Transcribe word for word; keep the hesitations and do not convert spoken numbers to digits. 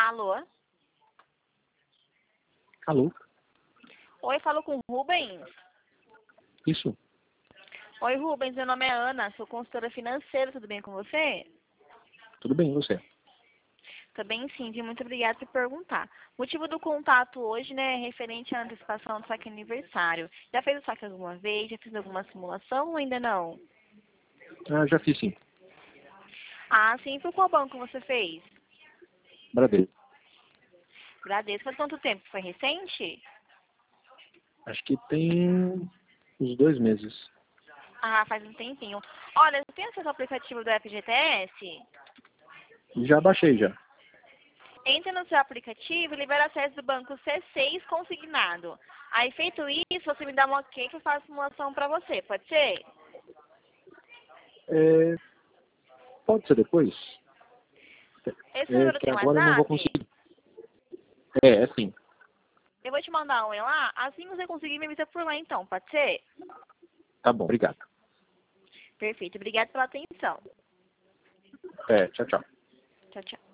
Alô? Alô? Oi, falo com o Rubens. Isso? Oi, Rubens, meu nome é Ana, sou consultora financeira, tudo bem com você? Tudo bem, e você? Tô bem sim, viu? Muito obrigada por perguntar. O motivo do contato hoje, né, é referente à antecipação do saque aniversário. Já fez o saque alguma vez? Já fez alguma simulação ou ainda não? Ah, já fiz sim. Ah, sim. Por qual banco você fez? Bradesco. Bradesco. Faz quanto tempo? Foi recente? Acho que tem uns dois meses. Ah, faz um tempinho. Olha, você tem acesso ao aplicativo do F G T S? Já baixei já. Entra no seu aplicativo e libera acesso do banco C seis consignado. Aí, feito isso, você me dá um ok que eu faço a simulação para você. Pode ser? É, pode ser depois? Esse É número que tem agora eu não vou WhatsApp? conseguir. É, é sim. Eu vou te mandar um e lá. Assim você conseguir me avisar por lá, então. Pode ser? Tá bom, obrigado. Perfeito. Obrigada pela atenção. É, tchau, tchau. Tchau, tchau.